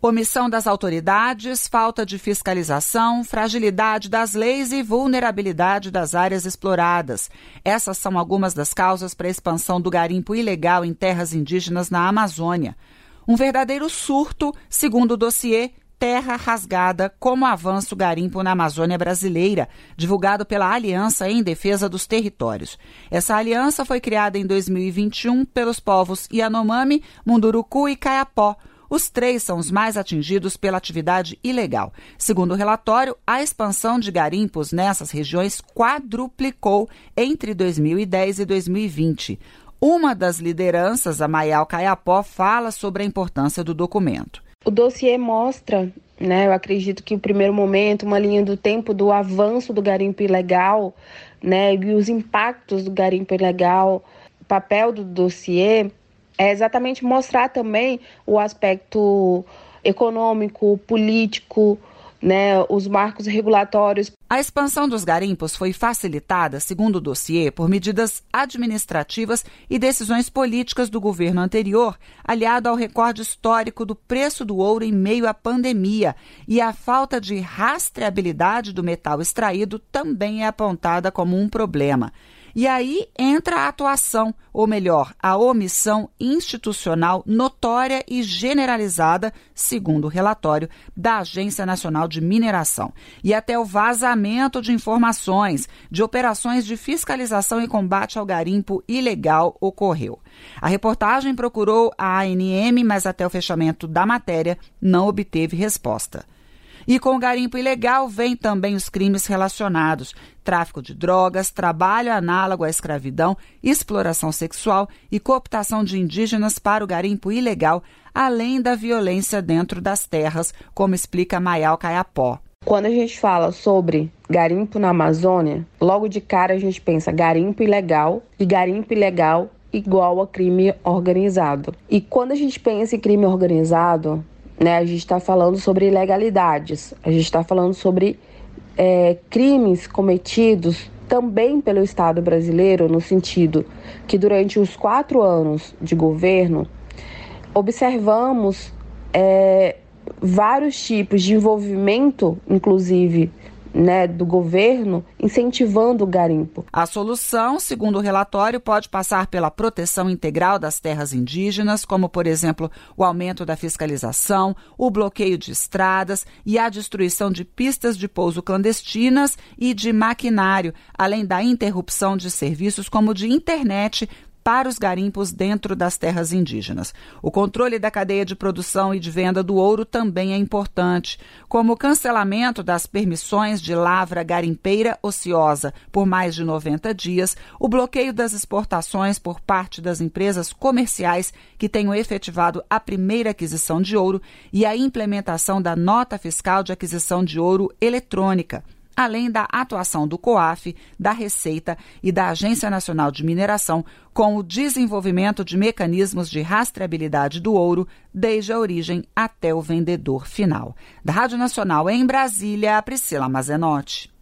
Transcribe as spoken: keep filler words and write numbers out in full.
Omissão das autoridades, falta de fiscalização, fragilidade das leis e vulnerabilidade das áreas exploradas. Essas são algumas das causas para a expansão do garimpo ilegal em terras indígenas na Amazônia. Um verdadeiro surto, segundo o dossiê Terra Rasgada, como avança o garimpo na Amazônia brasileira, divulgado pela Aliança em Defesa dos Territórios. Essa aliança foi criada em dois mil e vinte e um pelos povos Yanomami, Munduruku e Kayapó. Os três são os mais atingidos pela atividade ilegal. Segundo o relatório, a expansão de garimpos nessas regiões quadruplicou entre dois mil e dez e dois mil e vinte. Uma das lideranças, a Mayal Kayapó, fala sobre a importância do documento. O dossiê mostra, né, eu acredito que o primeiro momento, uma linha do tempo do avanço do garimpo ilegal, né, e os impactos do garimpo ilegal. O papel do dossiê é exatamente mostrar também o aspecto econômico, político, né, os marcos regulatórios. A expansão dos garimpos foi facilitada, segundo o dossiê, por medidas administrativas e decisões políticas do governo anterior, aliado ao recorde histórico do preço do ouro em meio à pandemia. E a falta de rastreabilidade do metal extraído também é apontada como um problema. E aí entra a atuação, ou melhor, a omissão institucional notória e generalizada, segundo o relatório da Agência Nacional de Mineração. E até o vazamento de informações de operações de fiscalização e combate ao garimpo ilegal ocorreu. A reportagem procurou a A N M, mas até o fechamento da matéria não obteve resposta. E com o garimpo ilegal vem também os crimes relacionados: tráfico de drogas, trabalho análogo à escravidão, exploração sexual e cooptação de indígenas para o garimpo ilegal, além da violência dentro das terras, como explica Mayal Kayapó. Quando a gente fala sobre garimpo na Amazônia, logo de cara a gente pensa garimpo ilegal, e garimpo ilegal igual a crime organizado. E quando a gente pensa em crime organizado, né, a gente está falando sobre ilegalidades, a gente está falando sobre é, crimes cometidos também pelo Estado brasileiro, no sentido que durante os quatro anos de governo observamos é, vários tipos de envolvimento, inclusive, né, do governo, incentivando o garimpo. A solução, segundo o relatório, pode passar pela proteção integral das terras indígenas, como, por exemplo, o aumento da fiscalização, o bloqueio de estradas e a destruição de pistas de pouso clandestinas e de maquinário, além da interrupção de serviços como de internet para os garimpos dentro das terras indígenas. O controle da cadeia de produção e de venda do ouro também é importante, como o cancelamento das permissões de lavra garimpeira ociosa por mais de noventa dias, o bloqueio das exportações por parte das empresas comerciais que tenham efetivado a primeira aquisição de ouro e a implementação da nota fiscal de aquisição de ouro eletrônica, além da atuação do COAF, da Receita e da Agência Nacional de Mineração, com o desenvolvimento de mecanismos de rastreabilidade do ouro, desde a origem até o vendedor final. Da Rádio Nacional em Brasília, Priscila Mazenotti.